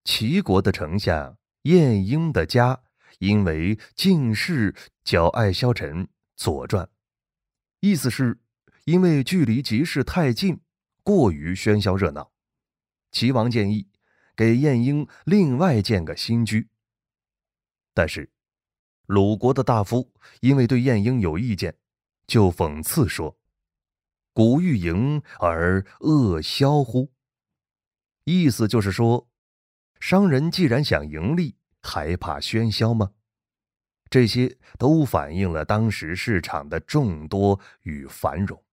齐国的丞相晏婴的家因为近视较爱消沉，《左传》意思是因为距离集市太近，过于喧嚣热闹。齐王建议给晏婴另外建个新居，但是鲁国的大夫因为对晏婴有意见，就讽刺说：古欲盈而恶销乎？意思就是说，商人既然想盈利，还怕喧嚣吗？这些都反映了当时市场的众多与繁荣。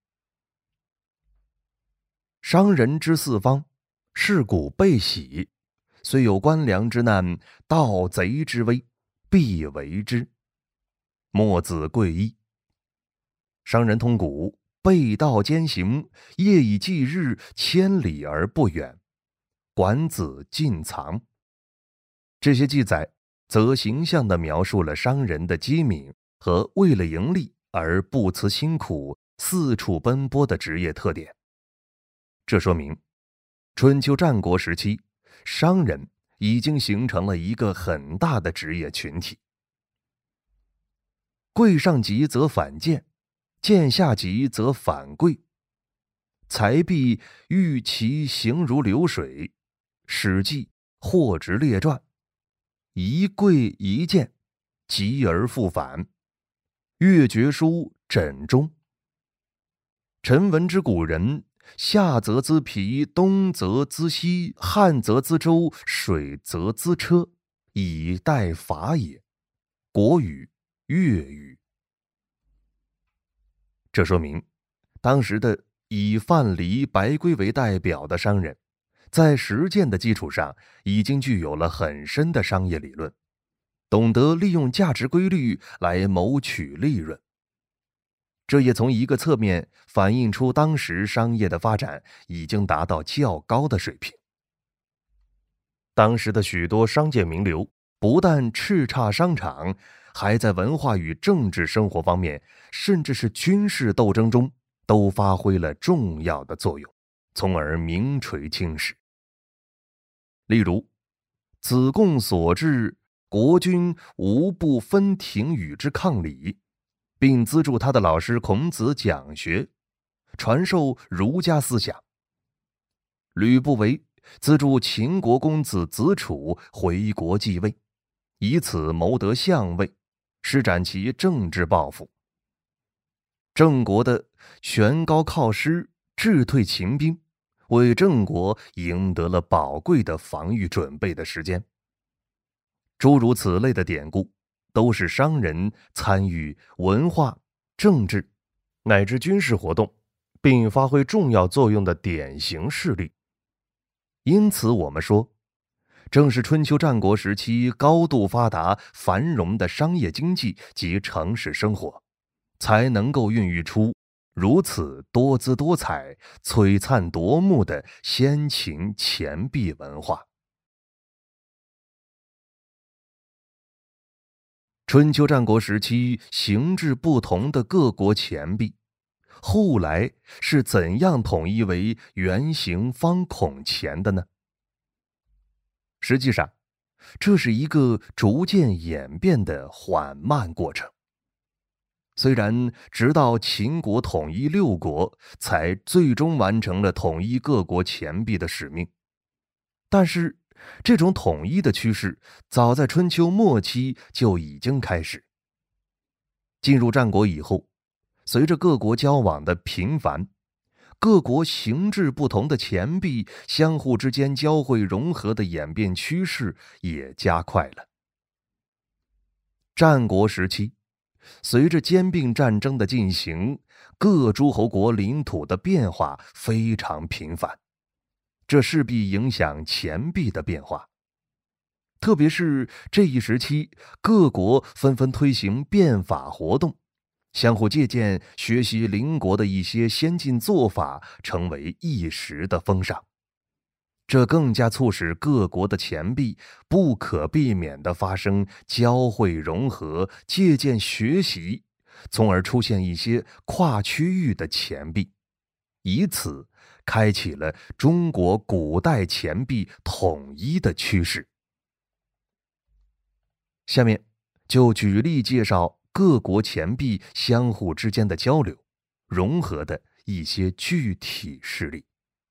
商人之四方，市谷备喜，虽有官粮之难，盗贼之危，必为之。墨子贵意。商人通谷，背道兼行，夜以继日，千里而不远。管子尽藏。这些记载则形象地描述了商人的机敏和为了盈利而不辞辛苦、四处奔波的职业特点。这说明，春秋战国时期，商人已经形成了一个很大的职业群体。贵上级则反贱，贱下级则反贵。财币欲其行如流水，《史记·货殖列传》一贵一贱，急而复返。越绝书枕中。臣闻之古人，夏则资皮，冬则资犀，旱则资舟，水则资车，以待法也。国语、粤语。这说明，当时的以范蠡、白圭为代表的商人，在实践的基础上，已经具有了很深的商业理论，懂得利用价值规律来谋取利润。这也从一个侧面反映出当时商业的发展已经达到较高的水平。当时的许多商界名流不但叱咤商场，还在文化与政治生活方面，甚至是军事斗争中，都发挥了重要的作用，从而名垂青史。例如，子贡所制国君无不分庭与之抗礼，并资助他的老师孔子讲学，传授儒家思想。吕不韦资助秦国公子子楚回国继位，以此谋得相位，施展其政治抱负。郑国的悬高靠师，智退秦兵，为郑国赢得了宝贵的防御准备的时间。诸如此类的典故，都是商人参与文化、政治乃至军事活动，并发挥重要作用的典型事例。因此我们说，正是春秋战国时期高度发达繁荣的商业经济及城市生活，才能够孕育出如此多姿多彩、璀璨夺目的先秦钱币文化。春秋战国时期形制不同的各国钱币，后来是怎样统一为圆形方孔钱的呢？实际上，这是一个逐渐演变的缓慢过程。虽然直到秦国统一六国，才最终完成了统一各国钱币的使命，但是这种统一的趋势早在春秋末期就已经开始。进入战国以后，随着各国交往的频繁，各国形制不同的钱币相互之间交汇融合的演变趋势也加快了。战国时期，随着兼并战争的进行，各诸侯国领土的变化非常频繁，这势必影响钱币的变化。特别是这一时期，各国纷纷推行变法活动，相互借鉴学习邻国的一些先进做法，成为一时的风尚。这更加促使各国的钱币不可避免地发生交汇融合、借鉴学习，从而出现一些跨区域的钱币，以此开启了中国古代钱币统一的趋势。下面就举例介绍各国钱币相互之间的交流、融合的一些具体事例。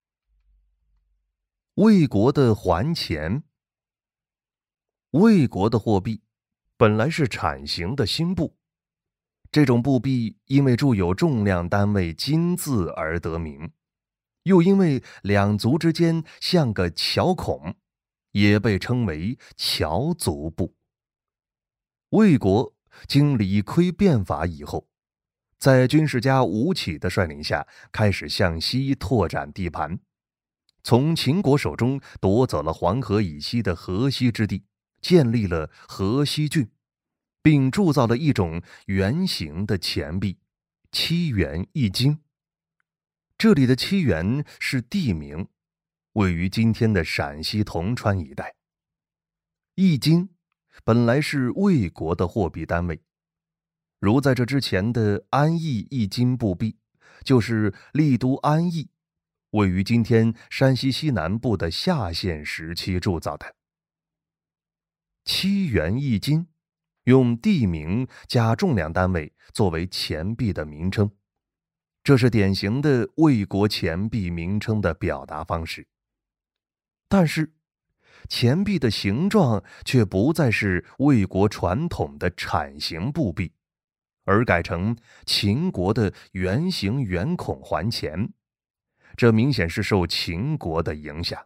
魏国的还钱。魏国的货币本来是铲形的新布，这种布币因为铸有重量单位金字而得名，又因为两足之间像个巧孔，也被称为巧足布。魏国经李悝变法以后，在军事家吴起的率领下，开始向西拓展地盘，从秦国手中夺走了黄河以西的河西之地，建立了河西郡，并铸造了一种圆形的钱币——7元1金。这里的7元是地名，位于今天的陕西铜川一带。1金本来是魏国的货币单位，如在这之前的安邑1金布币，就是丽都安邑，位于今天山西西南部的夏县时期铸造的。7元1金用地名加重量单位作为钱币的名称，这是典型的魏国钱币名称的表达方式。但是钱币的形状却不再是魏国传统的铲形布币，而改成秦国的圆形圆孔还钱，这明显是受秦国的影响。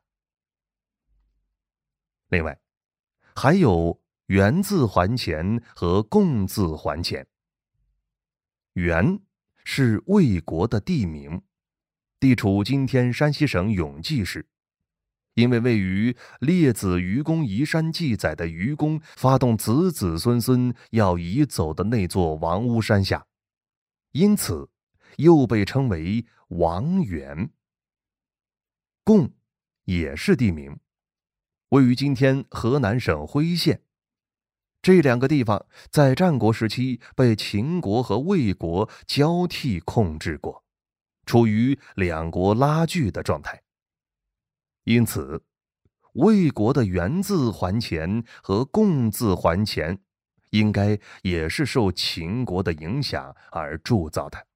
另外，还有元字还钱和贡字还钱。元是魏国的地名，地处今天山西省永济市。因为位于《列子愚公移山》记载的愚公发动子子孙孙要移走的那座王屋山下，因此又被称为王园。贡也是地名，位于今天河南省辉县。这两个地方在战国时期被秦国和魏国交替控制过，处于两国拉锯的状态。因此，魏国的元字还钱和贡字还钱，应该也是受秦国的影响而铸造的。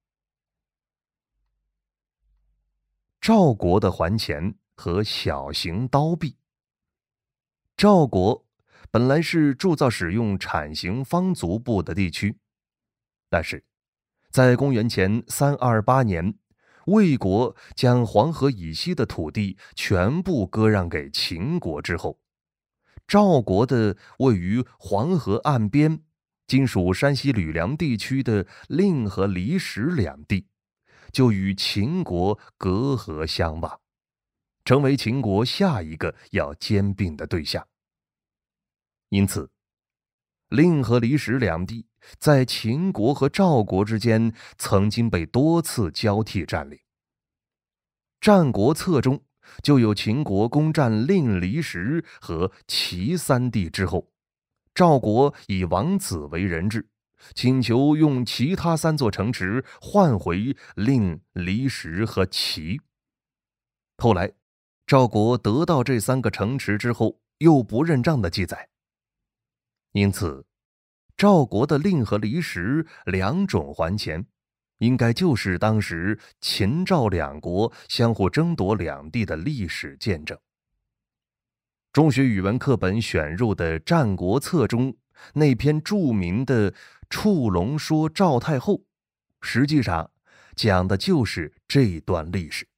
赵国的还钱和小型刀币。赵国本来是铸造使用铲形方足布的地区，但是在公元前328年，魏国将黄河以西的土地全部割让给秦国之后，赵国的位于黄河岸边，今属山西吕梁地区的令和离石两地，就与秦国隔河相望，成为秦国下一个要兼并的对象。因此，令和离石两地在秦国和赵国之间曾经被多次交替占领。《战国策》中就有秦国攻占令离石和齐三地之后，赵国以王子为人质，请求用其他3座城池换回令离石和齐。后来赵国得到这3个城池之后，又不认账的记载。因此赵国的令和离石两种还钱，应该就是当时秦赵两国相互争夺两地的历史见证。中学语文课本选入的《战国策》中那篇著名的《触龙说赵太后》，实际上讲的就是这段历史。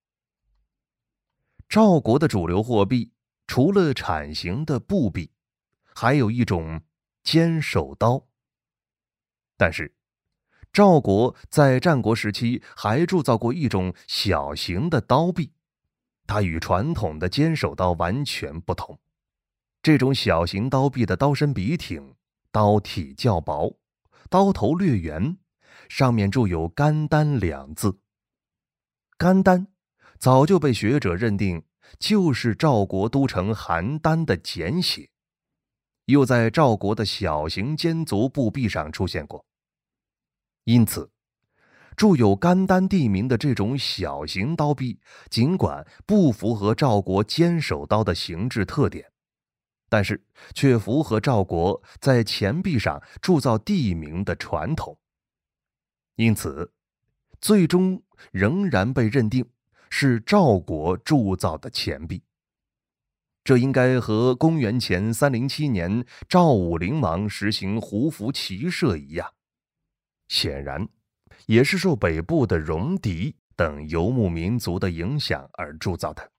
赵国的主流货币除了铲形的布币，还有一种尖手刀。但是赵国在战国时期还铸造过一种小型的刀币，它与传统的尖手刀完全不同。这种小型刀币的刀身笔挺，刀体较薄，刀头略圆，上面铸有甘丹2字。甘丹早就被学者认定就是赵国都城邯郸的简写，又在赵国的小型尖足布币上出现过。因此铸有甘丹地名的这种小型刀币，尽管不符合赵国坚手刀的形制特点，但是却符合赵国在钱币上铸造地名的传统，因此最终仍然被认定是赵国铸造的钱币。这应该和公元前307年赵武灵王实行胡服骑射一样，显然也是受北部的戎狄等游牧民族的影响而铸造的。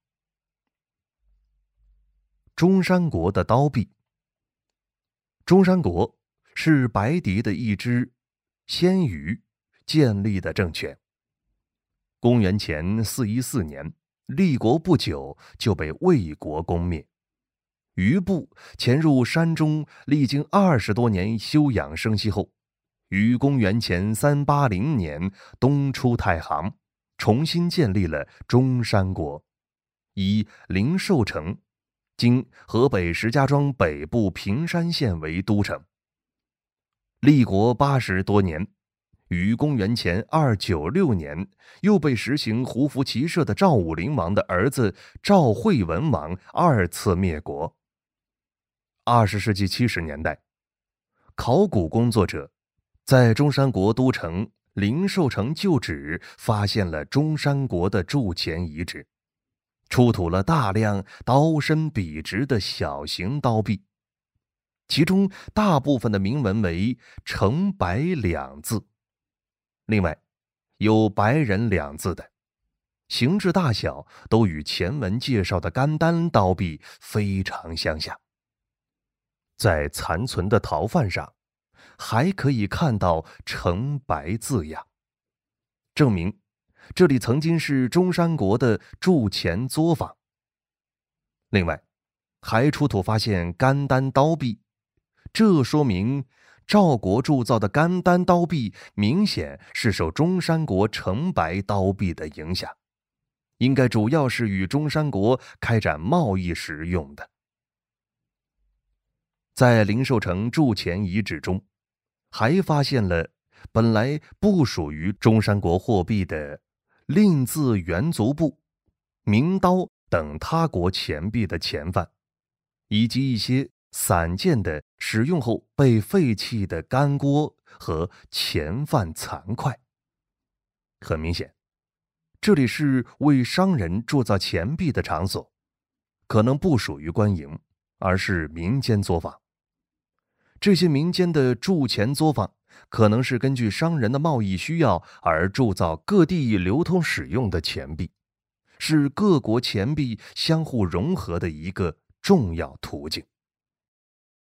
中山国的刀币。中山国是白狄的一支鲜于建立的政权。公元前414年，立国不久就被魏国攻灭。余部潜入山中，历经20多年休养生息后，于公元前380年东出太行，重新建立了中山国，以灵寿城（今河北石家庄北部平山县）为都城。立国80多年，于公元前296年，又被实行胡服骑射的赵武灵王的儿子赵惠文王2次灭国。20世纪70年代，考古工作者在中山国都城灵寿城旧址发现了中山国的铸钱遗址，出土了大量刀身笔直的小型刀币，其中大部分的铭文为成白2字，另外有白人2字的，形制大小都与前文介绍的甘丹刀币非常相像。在残存的陶范上还可以看到成白字样，证明这里曾经是中山国的铸钱作坊。另外还出土发现甘丹刀币，这说明赵国铸造的甘丹刀币明显是受中山国成白刀币的影响，应该主要是与中山国开展贸易时用的。在灵寿城铸钱遗址中，还发现了本来不属于中山国货币的令字元足部、明刀等他国钱币的钱范，以及一些散件的使用后被废弃的干锅和钱范残块。很明显，这里是为商人铸造钱币的场所，可能不属于官营，而是民间作坊。这些民间的铸钱作坊可能是根据商人的贸易需要而铸造各地流通使用的钱币，是各国钱币相互融合的一个重要途径。